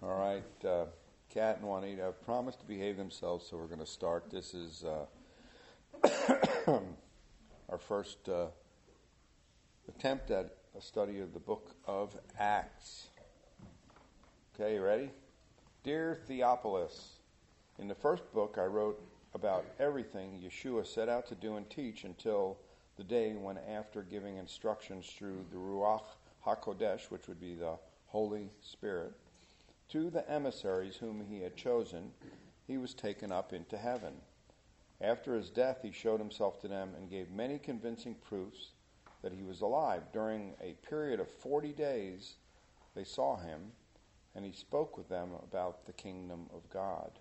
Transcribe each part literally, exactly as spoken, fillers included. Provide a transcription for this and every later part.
All right, uh, Kat and Juanita have promised to behave themselves, so we're going to start. This is uh, our first uh, attempt at a study of the book of Acts. Okay, you ready? Dear Theophilus, in the first book I wrote about everything Yeshua set out to do and teach until the day when, after giving instructions through the Ruach HaKodesh, which would be the Holy Spirit, to the emissaries whom he had chosen, he was taken up into heaven. After his death, he showed himself to them and gave many convincing proofs that he was alive. During a period of forty days, they saw him, and he spoke with them about the kingdom of God.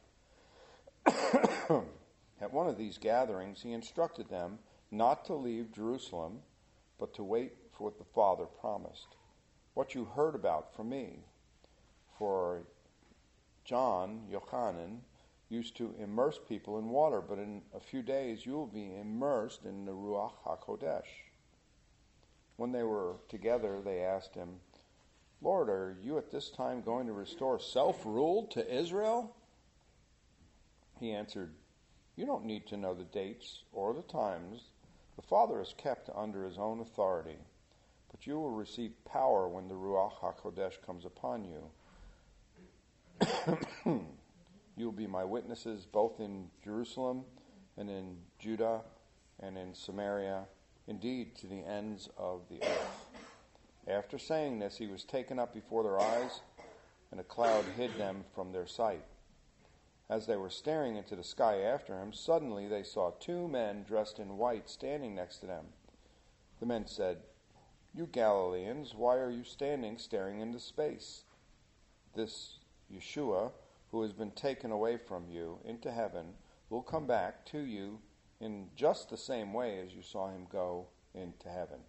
At one of these gatherings, he instructed them not to leave Jerusalem, but to wait for what the Father promised, what you heard about from me. For John, Yochanan, used to immerse people in water, but in a few days you will be immersed in the Ruach HaKodesh. When they were together, they asked him, Lord, are you at this time going to restore self-rule to Israel? He answered, you don't need to know the dates or the times. The Father is kept under his own authority, but you will receive power when the Ruach HaKodesh comes upon you. You will be my witnesses both in Jerusalem and in Judah and in Samaria, indeed to the ends of the earth. After saying this, he was taken up before their eyes, and a cloud hid them from their sight. As they were staring into the sky after him, suddenly they saw two men dressed in white standing next to them. The men said, You Galileans, why are you standing staring into space? This Yeshua, who has been taken away from you into heaven, will come back to you in just the same way as you saw him go into heaven.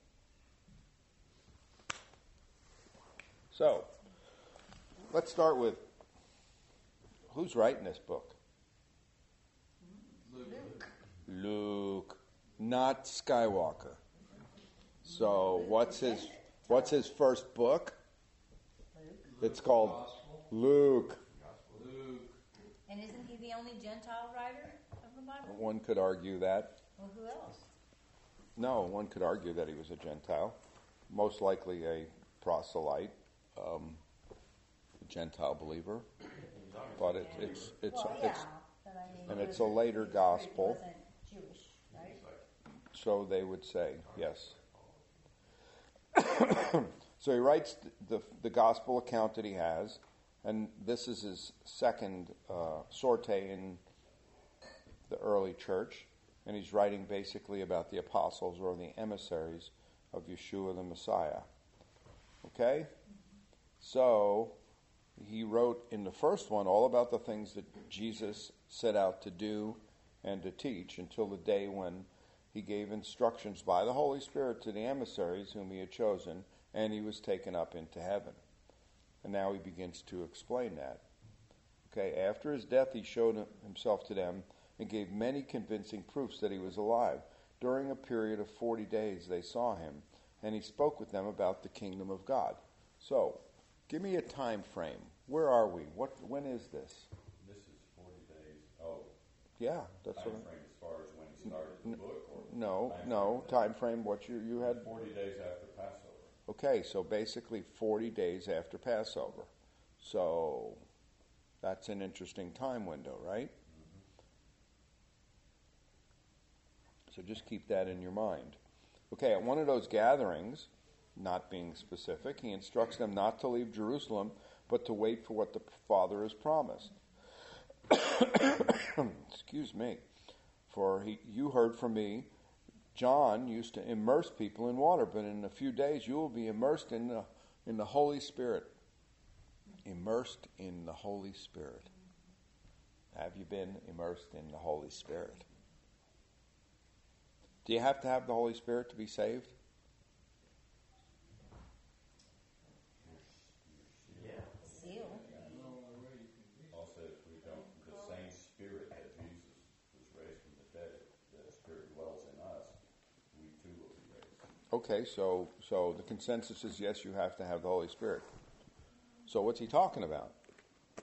So, let's start with, who's writing this book? Luke. Luke, not Skywalker. So, what's his what's his first book? It's called Luke. Luke. And isn't he the only Gentile writer of the Bible? One could argue that. Well, who else? No, one could argue that he was a Gentile. Most likely a proselyte, um, a Gentile believer. But it, it's it's well, yeah, it's but I mean, and it it's a wasn't- later he gospel. wasn't Jewish, right? So they would say, yes. So he writes the the gospel account that he has, and this is his second uh, sortie in the early church, and he's writing basically about the apostles or the emissaries of Yeshua the Messiah. Okay? So he wrote in the first one all about the things that Jesus set out to do and to teach until the day when he gave instructions by the Holy Spirit to the emissaries whom he had chosen, and he was taken up into heaven. And now he begins to explain that. Okay, after his death, he showed himself to them and gave many convincing proofs that he was alive. During a period of forty days, they saw him, and he spoke with them about the kingdom of God. So, give me a time frame. Where are we? What? When is this? This is forty days. Oh, Yeah, that's time what. frame as far as when he started the book, or No, time no frame? time frame. What you you had? Forty days after Passover. Okay, so basically forty days after Passover. So that's an interesting time window, right? Mm-hmm. So just keep that in your mind. Okay, at one of those gatherings, not being specific, he instructs them not to leave Jerusalem, but to wait for what the Father has promised. Excuse me. For he, you heard from me, John used to immerse people in water, but in a few days you will be immersed in the in the Holy Spirit. Immersed in the Holy Spirit. Have you been immersed in the Holy Spirit? Do you have to have the Holy Spirit to be saved? Yeah. Seal. Also, if we don't, the same Spirit that Jesus was raised from the dead, the Spirit dwells in us, we too will be raised. Okay, so so the consensus is yes, you have to have the Holy Spirit. So what's he talking about?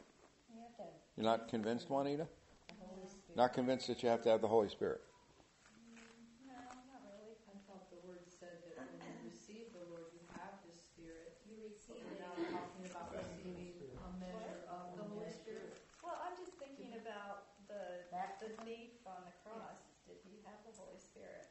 You're not convinced, Juanita? The Holy Spirit. Not convinced that you have to have the Holy Spirit? No, not really. I thought the word said that when you receive the Lord, you have the Spirit. You receive But we're it. now talking about receiving a measure of the Holy Spirit. Well, I'm just thinking about the the Baptism? thief on the cross. Did he have the Holy Spirit?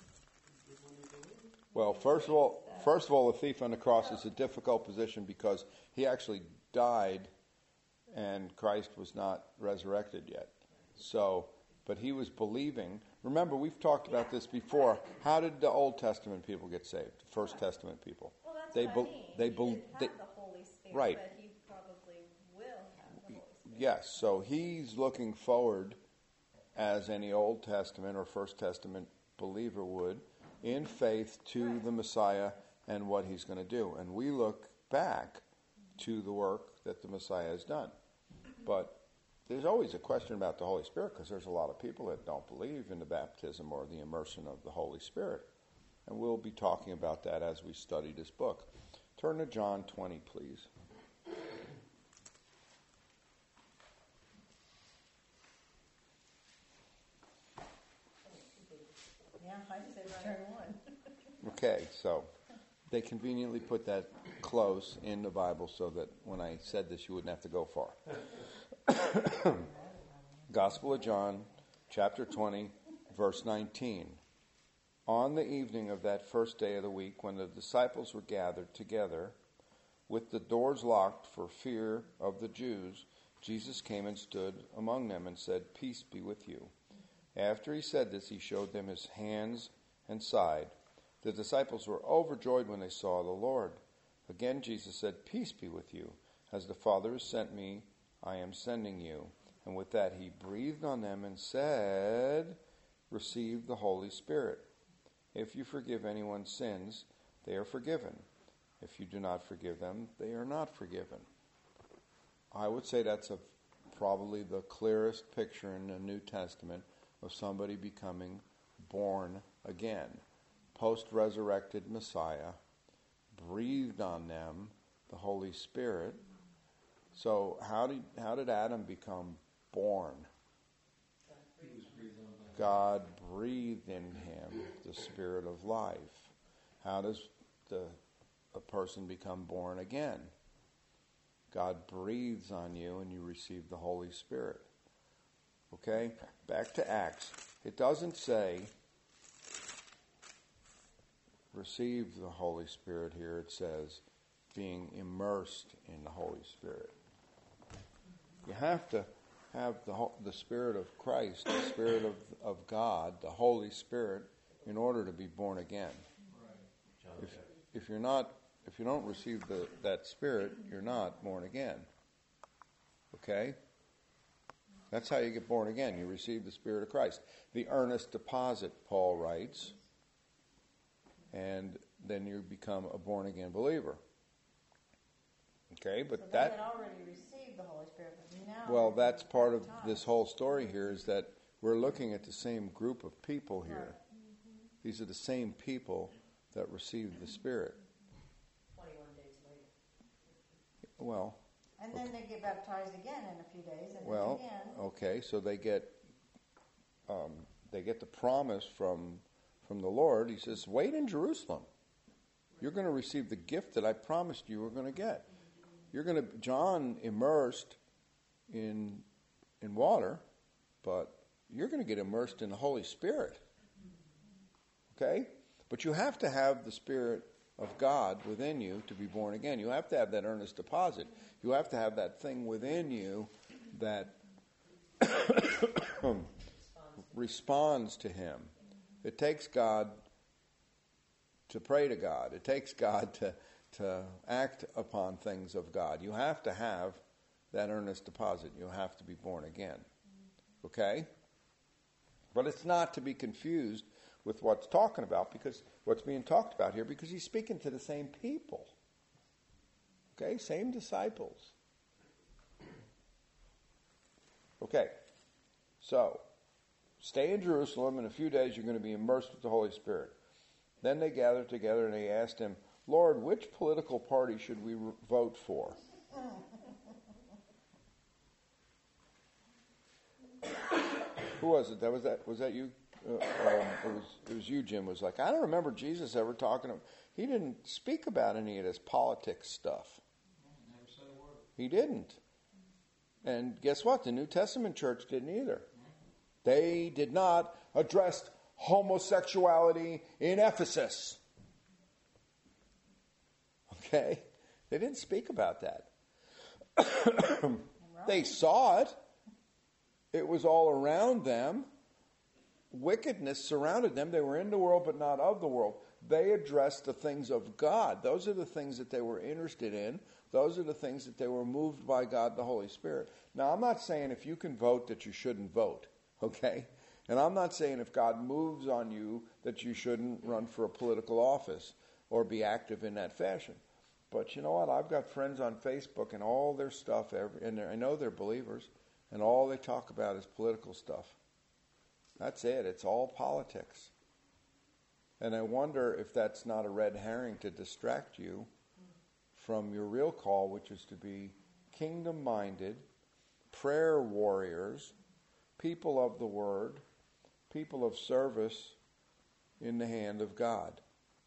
Well, first of all, first of all, the thief on the cross is a difficult position because he actually died, and Christ was not resurrected yet. So, but he was believing. Remember, we've talked about this before. How did the Old Testament people get saved? First Testament people. Well, that's They what bel- I mean. they he bel- didn't have they- the Holy Spirit, Right. but he probably will have the Holy Spirit. Yes, so he's looking forward, as any Old Testament or First Testament believer would, in faith to the Messiah and what he's going to do. And we look back to the work that the Messiah has done. But there's always a question about the Holy Spirit because there's a lot of people that don't believe in the baptism or the immersion of the Holy Spirit. And we'll be talking about that as we study this book. Turn to John twenty, please. Yeah, I just said turn one. Okay, so they conveniently put that close in the Bible so that when I said this, you wouldn't have to go far. Gospel of John, chapter twenty, verse nineteen. On the evening of that first day of the week, when the disciples were gathered together, with the doors locked for fear of the Jews, Jesus came and stood among them and said, "Peace be with you." After he said this, he showed them his hands and side. The disciples were overjoyed when they saw the Lord. Again Jesus said, "Peace be with you. As the Father has sent me, I am sending you." And with that he breathed on them and said, "Receive the Holy Spirit. If you forgive anyone's sins, they are forgiven. If you do not forgive them, they are not forgiven." I would say that's a, probably the clearest picture in the New Testament of somebody becoming born again. Post-resurrected Messiah breathed on them the Holy Spirit. So how did how did Adam become born? God breathed in him the Spirit of life. How does the a person become born again? God breathes on you and you receive the Holy Spirit. Okay? Back to Acts. It doesn't say receive the Holy Spirit here. It says being immersed in the Holy Spirit. You have to have the the Spirit of Christ, the Spirit of, of God, the Holy Spirit, in order to be born again. If if you're not, if you don't receive the, that Spirit, you're not born again. Okay? That's how you get born again. You receive the Spirit of Christ. The earnest deposit, Paul writes, and then you become a born again believer. Okay, but so that. they had already received the Holy Spirit, but now. Well, that's part of this whole story here is that we're looking at the same group of people here. Right. Mm-hmm. These are the same people that received the Spirit. Twenty-one days later. Well, And then they get baptized again in a few days, and well, then again. okay, so they get um, they get the promise from from the Lord. He says, "Wait in Jerusalem. You're going to receive the gift that I promised you were going to get. You're going to." John immersed in in water, but you're going to get immersed in the Holy Spirit. Okay? But you have to have the Spirit of God within you to be born again. You have to have that earnest deposit. You have to have that thing within you that responds to Him. It takes God to pray to God. It takes God to, to act upon things of God. You have to have that earnest deposit. You have to be born again. Okay? But it's not to be confused with what's talking about, because what's being talked about here, because he's speaking to the same people. Okay? Same disciples. Okay. So, stay in Jerusalem. In a few days you're going to be immersed with the Holy Spirit. Then they gathered together and they asked him, "Lord, which political party should we re- vote for?" Who was it? That was that. Was that you? Uh, um, it was. It was you, Jim. Was like, I don't remember Jesus ever talking to him. He didn't speak about any of this politics stuff. Never said a word. He didn't. And guess what? The New Testament church didn't either. They did not address homosexuality in Ephesus. Okay? They didn't speak about that. They saw it. It was all around them. Wickedness surrounded them. They were in the world, but not of the world. They addressed the things of God. Those are the things that they were interested in. Those are the things that they were moved by God, the Holy Spirit. Now, I'm not saying if you can vote that you shouldn't vote, okay? And I'm not saying if God moves on you that you shouldn't run for a political office or be active in that fashion. But you know what? I've got friends on Facebook and all their stuff, every, and I know they're believers, and all they talk about is political stuff. That's it. It's all politics. And I wonder if that's not a red herring to distract you from your real call, which is to be kingdom-minded, prayer warriors, people of the Word, people of service in the hand of God.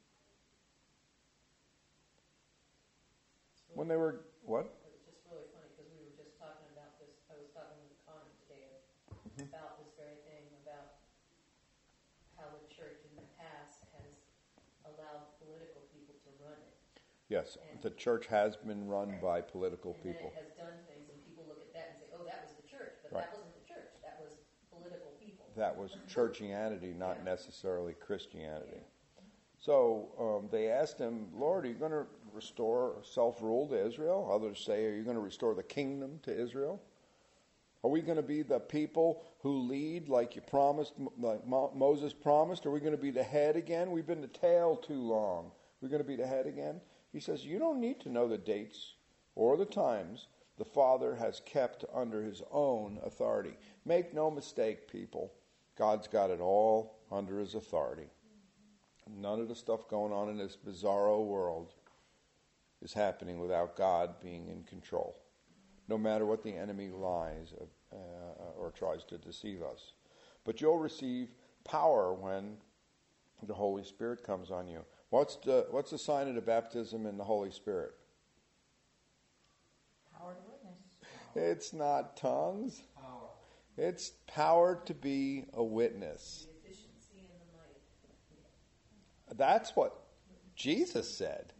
When they were, what? It was just really funny because we were just talking about this. I was talking with Connie today Mm-hmm. about this very thing, about how the church in the past has allowed political people to run it. Yes, the church has been run by political and people. then it has done things, and people look at that and say, oh, that was the church. But Right. that wasn't the church. That was political people. That was churchianity, not Yeah. necessarily Christianity. So um, they asked him, Lord, are you going to restore self-rule to Israel? Others say, are you going to restore the kingdom to Israel? Are we going to be the people who lead like you promised, like Mo- Moses promised? Are we going to be the head again? We've been the tail too long. We're going to be the head again? He says, you don't need to know the dates or the times the Father has kept under his own authority. Make no mistake, people. God's got it all under his authority. None of the stuff going on in this bizarro world is happening without God being in control, no matter what the enemy lies uh, or tries to deceive us. But you'll receive power when the Holy Spirit comes on you. What's the, what's the sign of the baptism in the Holy Spirit? Power to witness. It's not tongues. Power. It's power to be a witness. The efficiency and the might. That's what Jesus said.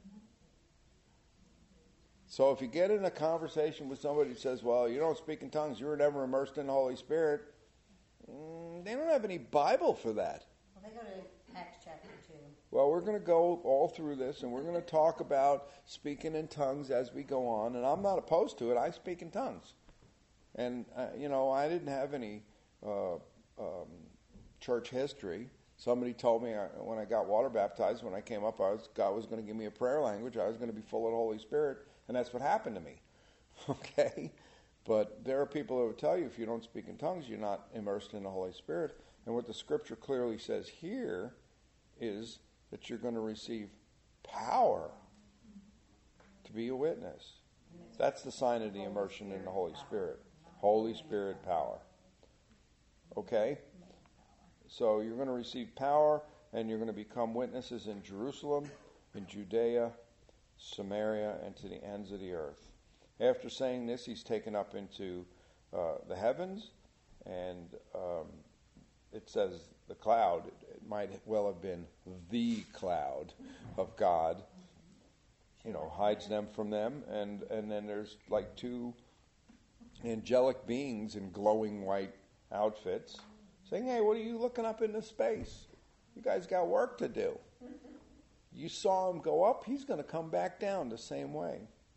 So if you get in a conversation with somebody who says, well, you don't speak in tongues, you were never immersed in the Holy Spirit, mm, they don't have any Bible for that. Well, they go to Acts chapter two. Well, we're going to go all through this, and we're going to talk about speaking in tongues as we go on, and I'm not opposed to it. I speak in tongues. And, uh, you know, I didn't have any uh, um, church history. Somebody told me I, when I got water baptized, when I came up, I was, God was going to give me a prayer language. I was going to be full of the Holy Spirit, and that's what happened to me. Okay? But there are people who will tell you if you don't speak in tongues, you're not immersed in the Holy Spirit. And what the Scripture clearly says here is that you're going to receive power to be a witness. That's the sign of the immersion in the Holy Spirit. Holy Spirit power. Okay? So you're going to receive power, and you're going to become witnesses in Jerusalem, in Judea, Samaria, and to the ends of the earth. After saying this, he's taken up into uh, the heavens, and um, it says the cloud. It might well have been the cloud of God, you know, hides them from them, and, and then there's like two angelic beings in glowing white outfits saying, hey, what are you looking up into space? You guys got work to do. You saw him go up, he's going to come back down the same way.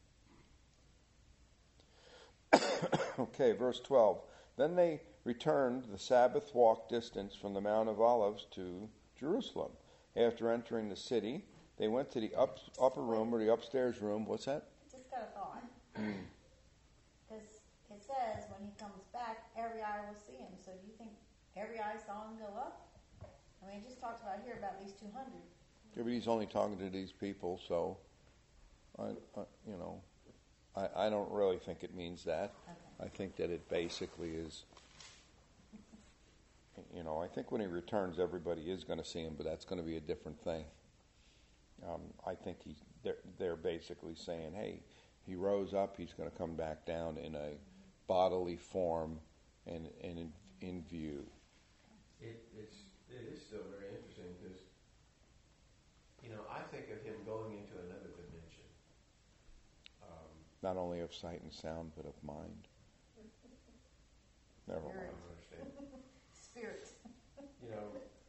Okay, verse twelve. Then they returned the Sabbath walk distance from the Mount of Olives to Jerusalem. After entering the city, they went to the up, upper room or the upstairs room. What's that? Just got a thought. Because it says when he comes back, every eye will see him. So do you think every eye saw him go up? I mean, it just talks about here about these two hundred. Yeah, but he's only talking to these people, so, I, I, you know, I, I don't really think it means that. Okay. I think that it basically is you know, I think when he returns, everybody is going to see him, but that's going to be a different thing. Um, I think he, they're, they're basically saying, hey, he rose up, he's going to come back down in a bodily form and, and in, in view. It, it's, it is still very interesting because, you know, I think of him going into another dimension. Um, Not only of sight and sound, but of mind. Never I mind. don't understand. Spirit. You know,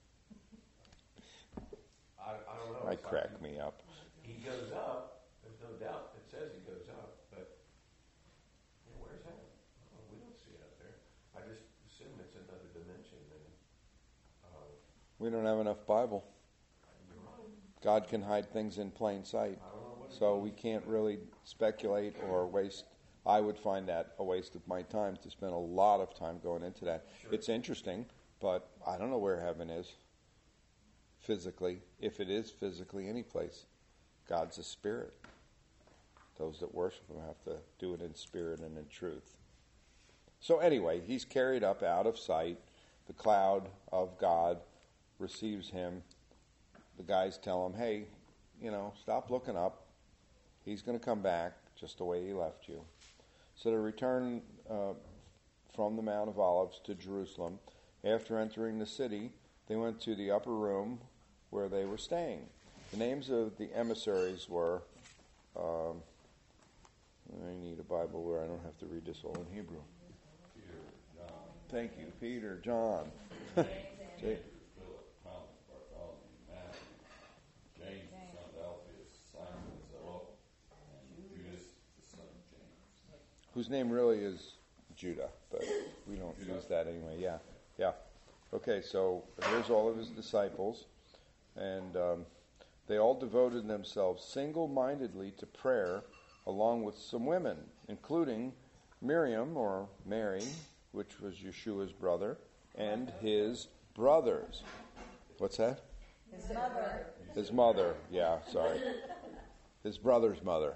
I, I don't know. Might It's crack like me up. he, he goes up. There's no doubt. It says he goes up, but you know, where's heaven? Oh, we don't see it up there. I just assume it's another dimension. And uh, We don't have enough Bible. you're right. God can hide things in plain sight. I don't know what it So means. we can't really speculate or waste. I would find that a waste of my time to spend a lot of time going into that. Sure. It's interesting, but I don't know where heaven is physically. If it is physically any place, God's a spirit. Those that worship him have to do it in spirit and in truth. So anyway, he's carried up out of sight. The cloud of God receives him. The guys tell him, hey, you know, stop looking up. He's going to come back just the way he left you. So they return uh, from the Mount of Olives to Jerusalem. After entering the city, they went to the upper room where they were staying. The names of the emissaries were, um, I need a Bible where I don't have to read this all in Hebrew. Peter, John, Thank you, Peter, John. James, J- Andrew, Philip, Thomas, Bartholomew, Matthew, James, the son of Alphaeus, Simon the Zealot, and Judas, the son of James. whose name really is Judah, but we don't Judah. use that anyway. Yeah, yeah. Okay, so here's all of his disciples, and um, they all devoted themselves single-mindedly to prayer, along with some women, including Miriam, or Mary, which was Yeshua's brother, and his brothers. What's that? His mother. His mother. Yeah, sorry. His brother's mother.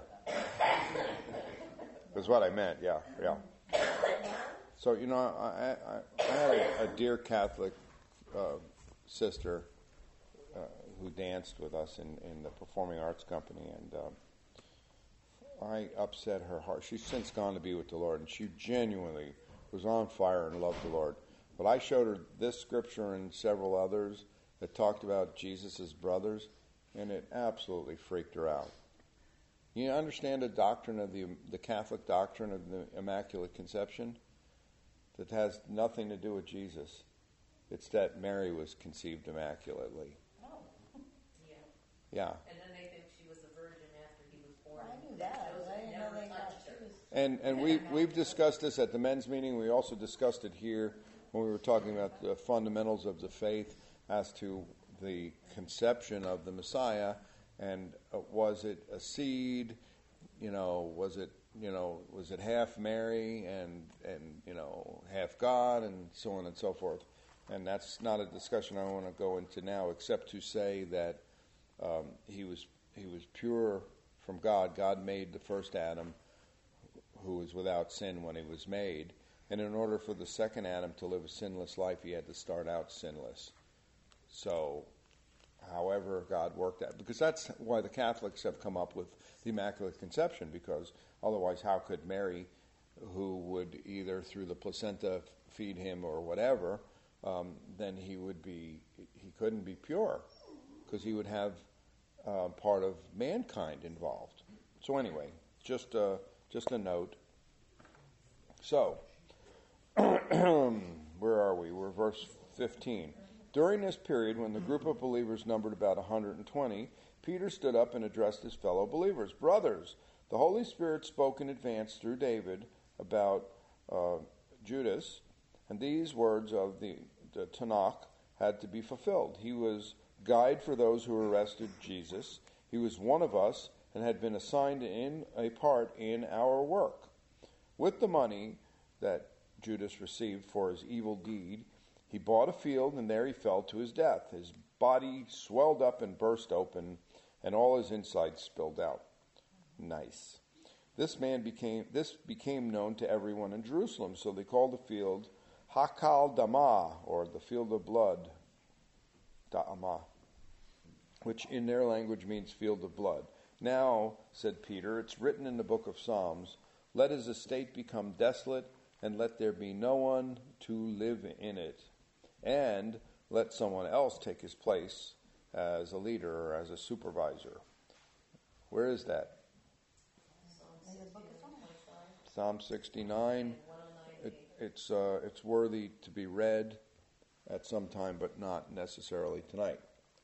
Is what I meant. Yeah, yeah. So, you know, I, I, I had a, a dear Catholic uh, sister uh, who danced with us in, in the Performing Arts Company, and um, I upset her heart. She's since gone to be with the Lord, and she genuinely was on fire and loved the Lord. But I showed her this scripture and several others that talked about Jesus' brothers, and it absolutely freaked her out. You understand the doctrine of the the Catholic doctrine of the Immaculate Conception? That has nothing to do with Jesus. It's that Mary was conceived immaculately. Oh, Yeah. Yeah. And then they think she was a virgin after he was born. I knew that, but I Joseph didn't know never they thought touched she her. was. And and we we've discussed this at the men's meeting. We also discussed it here when we were talking about the fundamentals of the faith as to the conception of the Messiah, and uh, was it a seed? You know, was it you know was it half Mary and and you know half God, and so on and so forth. And that's not a discussion I want to go into now, except to say that um, he was he was pure from God. God made the first Adam, who was without sin when he was made. And in order for the second Adam to live a sinless life, he had to start out sinless. So, however God worked that, because that's why the Catholics have come up with the Immaculate Conception, because otherwise how could Mary, who would either through the placenta feed him or whatever, um, then he would be, he couldn't be pure, because he would have uh, part of mankind involved. So anyway, just uh, just a note. So, where are we? We're verse fifteen. During this period, when the group of believers numbered about one hundred twenty, Peter stood up and addressed his fellow believers. Brothers, the Holy Spirit spoke in advance through David about uh, Judas, and these words of the, the Tanakh had to be fulfilled. He was guide for those who arrested Jesus. He was one of us and had been assigned in a part in our work. With the money that Judas received for his evil deed, he bought a field, and there he fell to his death. His body swelled up and burst open, and all his insides spilled out. Nice. This man became this became known to everyone in Jerusalem, so they called the field Hakal Dama, or the field of blood, Da'ama, which in their language means field of blood. Now, said Peter, it's written in the book of Psalms, let his estate become desolate, and let there be no one to live in it. And let someone else take his place as a leader or as a supervisor. Where is that? Psalm sixty-nine. It, it's uh, it's worthy to be read at some time, but not necessarily tonight.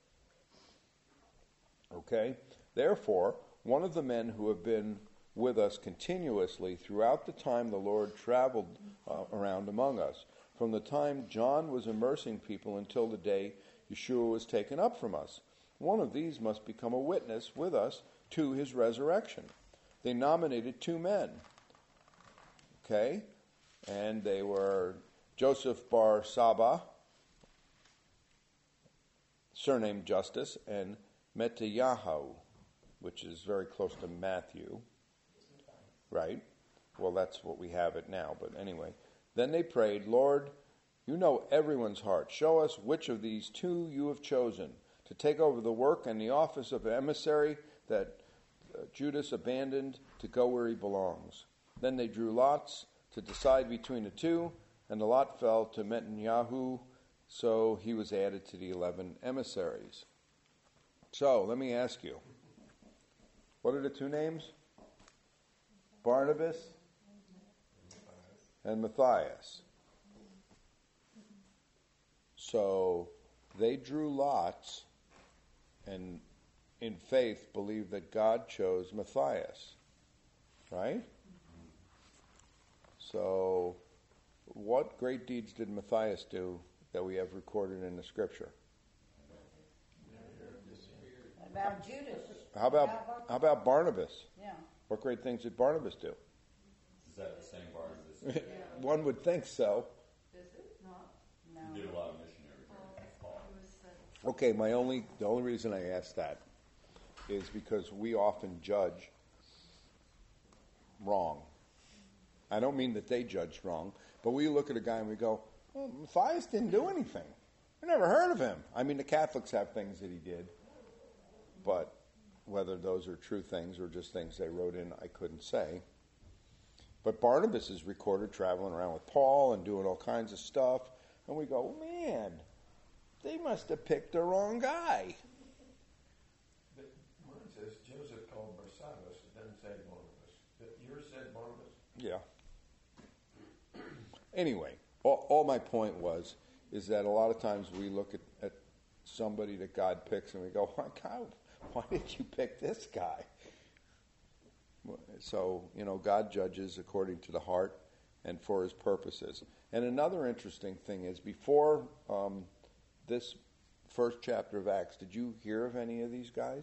Okay? Therefore, one of the men who have been with us continuously throughout the time the Lord traveled uh, around among us, from the time John was immersing people until the day Yeshua was taken up from us, one of these must become a witness with us to his resurrection. They nominated two men. Okay? And they were Joseph Bar Saba, surnamed Justus, and Metayahu, which is very close to Matthew. Right? Well, that's what we have it now, but anyway. Then they prayed, Lord, you know everyone's heart. Show us which of these two you have chosen to take over the work and the office of emissary that uh, Judas abandoned to go where he belongs. Then they drew lots to decide between the two, and the lot fell to Netanyahu, so he was added to the eleven emissaries. So, let me ask you, what are the two names? Barnabas and Matthias. So, they drew lots and in faith believed that God chose Matthias. Right? So, what great deeds did Matthias do that we have recorded in the scripture? About Judas. How about how about Barnabas? Yeah. What great things did Barnabas do? Is that the same Barnabas? One would think so. Is it not? No. He did a lot of missionary work with Paul. Okay, my only the only reason I ask that is because we often judge wrong. I don't mean that they judged wrong, but we look at a guy and we go, well, Matthias didn't do anything. I never heard of him. I mean, the Catholics have things that he did, but whether those are true things or just things they wrote in, I couldn't say. But Barnabas is recorded traveling around with Paul and doing all kinds of stuff, and we go, man, they must have picked the wrong guy. But mine says Joseph called Barsabbas. It doesn't say Barnabas. But yours said Barnabas? Yeah. Anyway, all, all my point was, is that a lot of times we look at, at somebody that God picks and we go, why, God, why did you pick this guy? So, you know, God judges according to the heart and for his purposes. And another interesting thing is, before um, this first chapter of Acts, did you hear of any of these guys?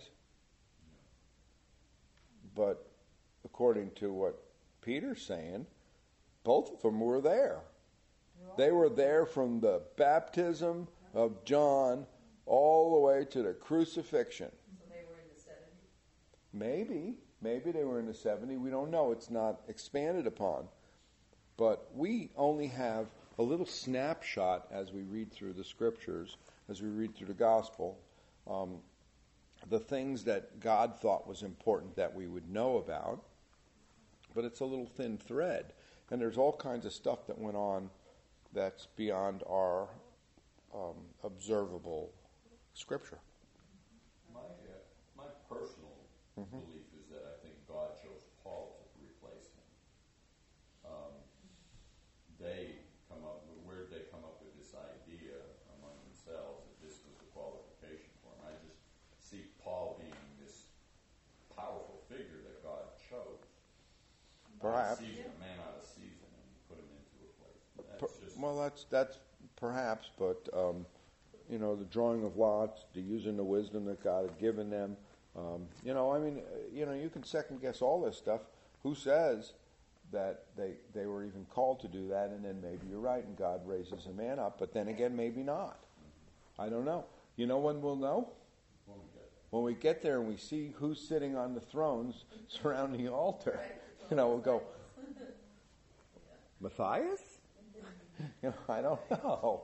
But according to what Peter's saying, both of them were there. They were there from the baptism of John all the way to the crucifixion. So they were in the seventies? Maybe. Maybe they were in the seventies. We don't know. It's not expanded upon. But we only have a little snapshot as we read through the scriptures, as we read through the gospel, um, the things that God thought was important that we would know about. But it's a little thin thread. And there's all kinds of stuff that went on that's beyond our um, observable scripture. My, uh, my personal Mm-hmm. belief is that I think God chose Paul to replace him. Um, they come up, where did they come up with this idea among themselves that this was the qualification for him? I just see Paul being this powerful figure that God chose. Perhaps. Out of season, a man out of season, and put him into a place. That's Per- just, well, that's that's perhaps, but um, you know, the drawing of lots, the using the wisdom that God had given them. Um, you know, I mean, uh, you know, you can second guess all this stuff. Who says that they they were even called to do that? And then maybe you're right, and God raises a man up. But then again, maybe not. I don't know. You know when we'll know? when we get there. When we get there and we see who's sitting on the thrones surrounding the altar. You know, we'll go, Matthias? You know, I don't know.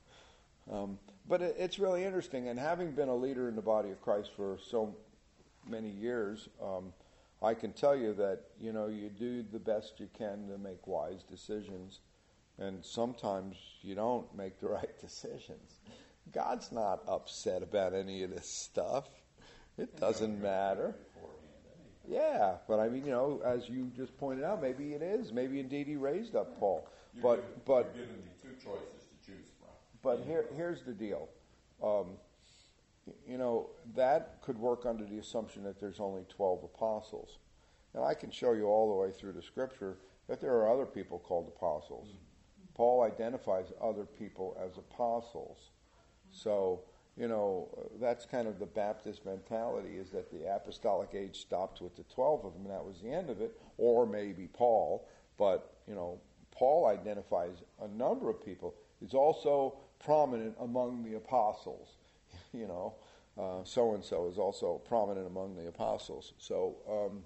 Um, but it, it's really interesting. And having been a leader in the body of Christ for so many years, um, I can tell you that, you know, you do the best you can to make wise decisions. And sometimes you don't make the right decisions. God's not upset about any of this stuff. It doesn't matter. Yeah, but I mean, you know, as you just pointed out, maybe it is. Maybe indeed he raised up Paul. You're But given, but you're given me two choices to choose from. but here here's the deal. Um, you know, that could work under the assumption that there's only twelve apostles. And I can show you all the way through the scripture that there are other people called apostles. Mm-hmm. Paul identifies other people as apostles. So, you know, that's kind of the Baptist mentality, is that the apostolic age stopped with the twelve of them, and that was the end of it, or maybe Paul. But, you know, Paul identifies a number of people. He's also prominent among the apostles. You know, uh, so-and-so is also prominent among the apostles. So, um,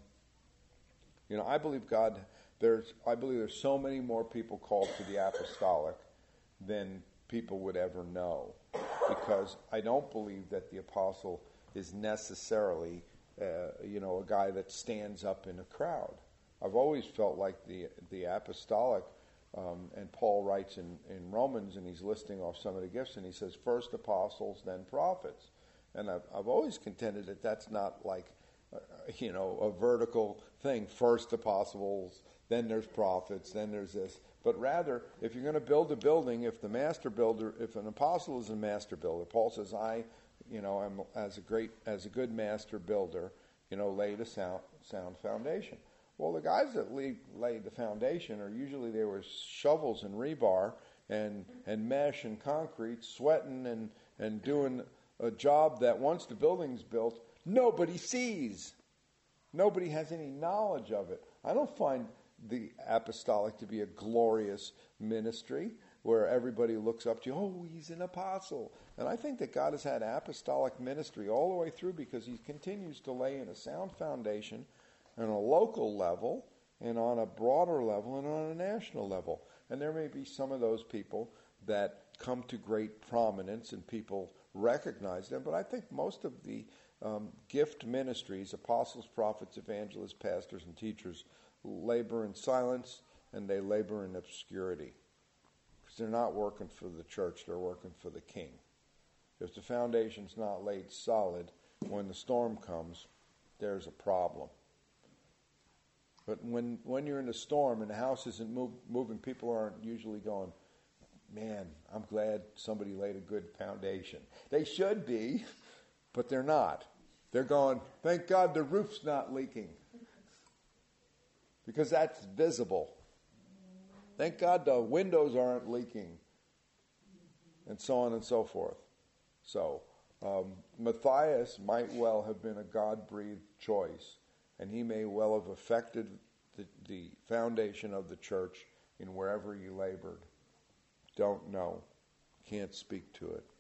you know, I believe God, there's, I believe there's so many more people called to the apostolic than people would ever know. Because I don't believe that the apostle is necessarily, uh, you know, a guy that stands up in a crowd. I've always felt like the the apostolic, um, and Paul writes in, in Romans, and he's listing off some of the gifts, and he says, first apostles, then prophets. And I've, I've always contended that that's not like, uh, you know, a vertical thing. First apostles, then there's prophets, then there's this. But rather, if you're going to build a building, if the master builder, if an apostle is a master builder, Paul says, I, you know, am as a great, as a good master builder, you know, laid a sound, sound foundation. Well, the guys that laid, laid the foundation are usually there with shovels and rebar and and mesh and concrete, sweating and, and doing a job that once the building's built, nobody sees. Nobody has any knowledge of it. I don't find the apostolic to be a glorious ministry where everybody looks up to you, oh, he's an apostle. And I think that God has had apostolic ministry all the way through because he continues to lay in a sound foundation on a local level and on a broader level and on a national level. And there may be some of those people that come to great prominence and people recognize them, but I think most of the um, gift ministries, apostles, prophets, evangelists, pastors, and teachers, labor in silence and they labor in obscurity. Because they're not working for the church, they're working for the king. If the foundation's not laid solid, when the storm comes, there's a problem. But when when you're in a storm and the house isn't move, moving, people aren't usually going, man, I'm glad somebody laid a good foundation. They should be, but they're not. They're going, thank God the roof's not leaking. Because that's visible. Thank God the windows aren't leaking. And so on and so forth. So, um, Matthias might well have been a God-breathed choice. And he may well have affected the, the foundation of the church in wherever he labored. Don't know. Can't speak to it.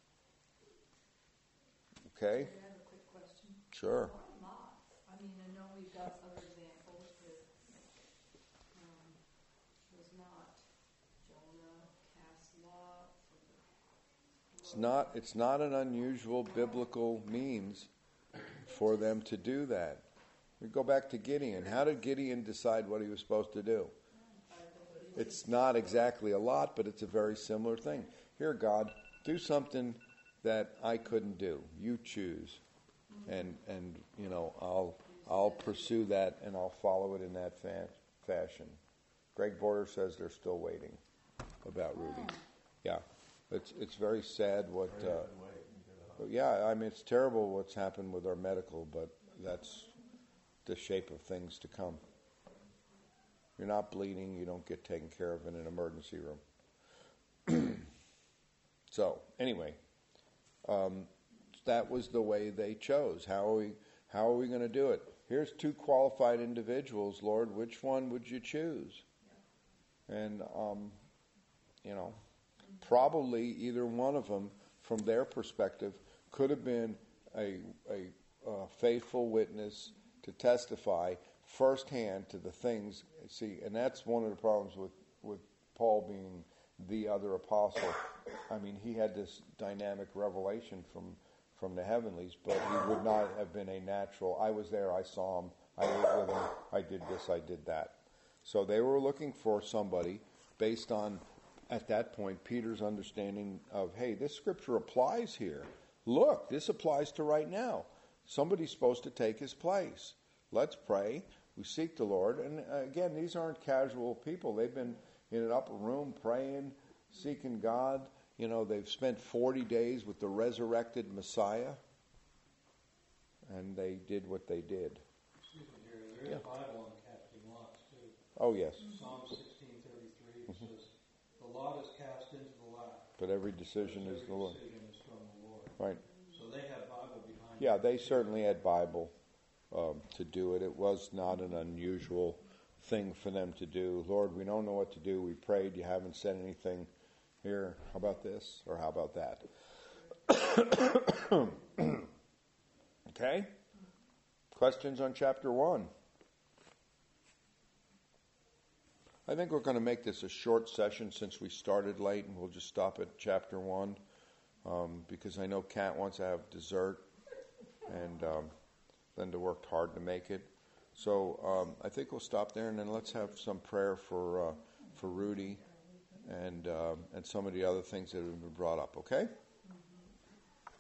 Okay? I have a quick question. Sure. Why not? I mean, I know we've got other examples, but um, was not Jonah cast lots? It's not, it's not an unusual biblical means for them to do that. We go back to Gideon. How did Gideon decide what he was supposed to do? It's not exactly a lot, but it's a very similar thing. Here, God, do something that I couldn't do. You choose. And, and you know, I'll I'll pursue that and I'll follow it in that fa- fashion. Greg Border says they're still waiting about Rudy. Yeah. It's it's very sad what... Uh, yeah, I mean, it's terrible what's happened with our medical, but that's the shape of things to come. You're not bleeding, you don't get taken care of in an emergency room. So, anyway, um, that was the way they chose. How are we, how are we going to do it? Here's two qualified individuals, Lord. Which one would you choose? And, um, you know, probably either one of them, from their perspective, could have been a, a, a faithful witness to testify firsthand to the things. See, and that's one of the problems with, with Paul being the other apostle, I mean, he had this dynamic revelation from from the heavenlies, but he would not have been a natural, I was there, I saw him, I ate with him, I did this, I did that. So they were looking for somebody based on, at that point, Peter's understanding of, hey, this scripture applies here. Look, this applies to right now. Somebody's supposed to take his place. Let's pray. We seek the Lord. And again, these aren't casual people. They've been in an upper room praying, seeking God. You know, they've spent forty days with the resurrected Messiah. And they did what they did. Excuse me, Jerry. There is Yeah. a Bible on casting lots, too. Oh, yes. Psalm sixteen thirty-three mm-hmm. says, the lot is cast into the lap. But every decision every is the Lord. decision is from the Lord. Right. So they have Bible behind Yeah, them. they certainly had Bible um, to do it. It was not an unusual thing for them to do. Lord, we don't know what to do. We prayed. You haven't said anything. Here, how about this? Or how about that? Okay? Questions on chapter one? I think we're going to make this a short session since we started late, and we'll just stop at chapter one, um, because I know Kat wants to have dessert, and um, Linda worked hard to make it. So um, I think we'll stop there, and then let's have some prayer for uh, for Rudy and uh, and some of the other things that have been brought up. Okay?